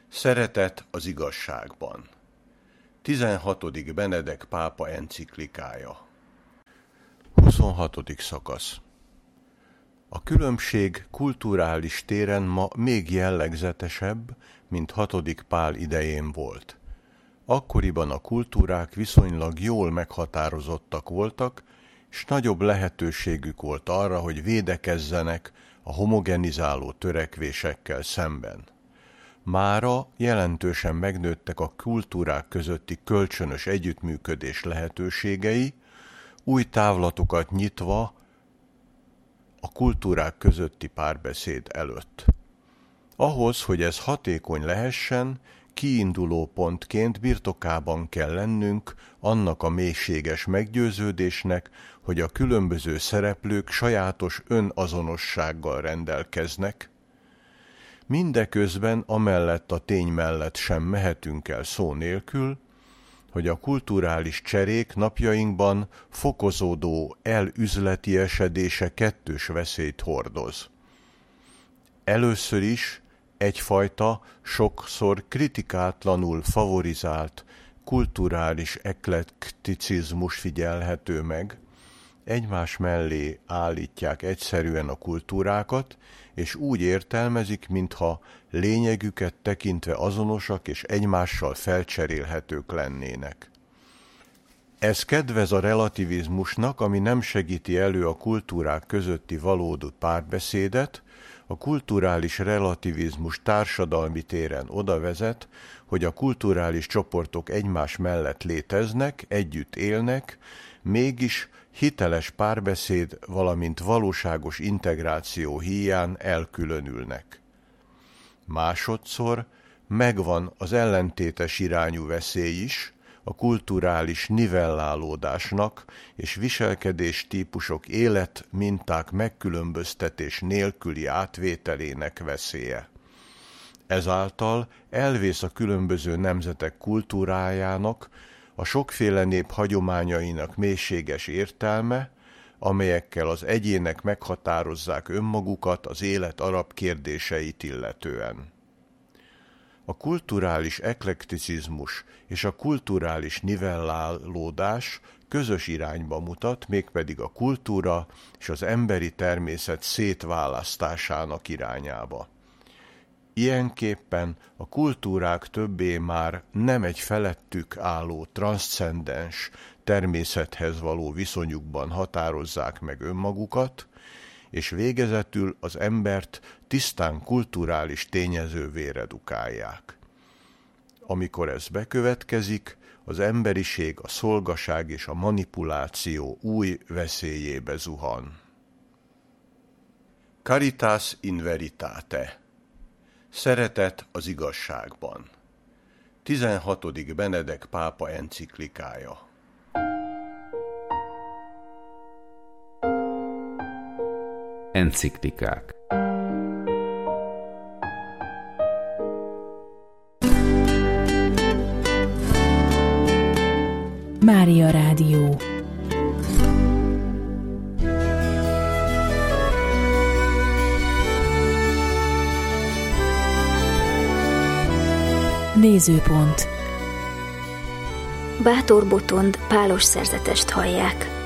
Szeretet az igazságban. 16. Benedek pápa enciklikája. 26. szakasz. A különbség kulturális téren ma még jellegzetesebb, mint 6. Pál idején volt. Akkoriban a kultúrák viszonylag jól meghatározottak voltak, és nagyobb lehetőségük volt arra, hogy védekezzenek a homogenizáló törekvésekkel szemben. Mára jelentősen megnőttek a kultúrák közötti kölcsönös együttműködés lehetőségei, új távlatokat nyitva a kultúrák közötti párbeszéd előtt. Ahhoz, hogy ez hatékony lehessen, kiinduló pontként birtokában kell lennünk annak a mélységes meggyőződésnek, hogy a különböző szereplők sajátos önazonossággal rendelkeznek. Mindeközben amellett a tény mellett sem mehetünk el szó nélkül, hogy a kulturális cserék napjainkban fokozódó elüzletiesedése kettős veszélyt hordoz. Először is egyfajta, sokszor kritikátlanul favorizált kulturális eklekticizmus figyelhető meg, egymás mellé állítják egyszerűen a kultúrákat, és úgy értelmezik, mintha lényegüket tekintve azonosak és egymással felcserélhetők lennének. Ez kedvez a relativizmusnak, ami nem segíti elő a kultúrák közötti valódi párbeszédet. A kulturális relativizmus társadalmi téren oda vezet, hogy a kulturális csoportok egymás mellett léteznek, együtt élnek, mégis hiteles párbeszéd, valamint valóságos integráció híján elkülönülnek. Másodszor megvan az ellentétes irányú veszély is, a kulturális nivellálódásnak és viselkedés típusok életminták megkülönböztetés nélküli átvételének veszélye. Ezáltal elvész a különböző nemzetek kultúrájának, a sokféle nép hagyományainak mélységes értelme, amelyekkel az egyének meghatározzák önmagukat az élet alapkérdéseit illetően. A kulturális eklekticizmus és a kulturális nivellálódás közös irányba mutat, mégpedig a kultúra és az emberi természet szétválasztásának irányába. Ilyenképpen a kultúrák többé már nem egy felettük álló transzcendens természethez való viszonyukban határozzák meg önmagukat, és végezetül az embert tisztán kulturális tényezővé redukálják. Amikor ez bekövetkezik, az emberiség, a szolgaság és a manipuláció új veszélyébe zuhan. Caritas in veritate. Szeretet az igazságban. 16. Benedek pápa enciklikája. Enciklikák. Mária Rádió. Nézőpont. Bátor Botond pálos szerzetest hallják.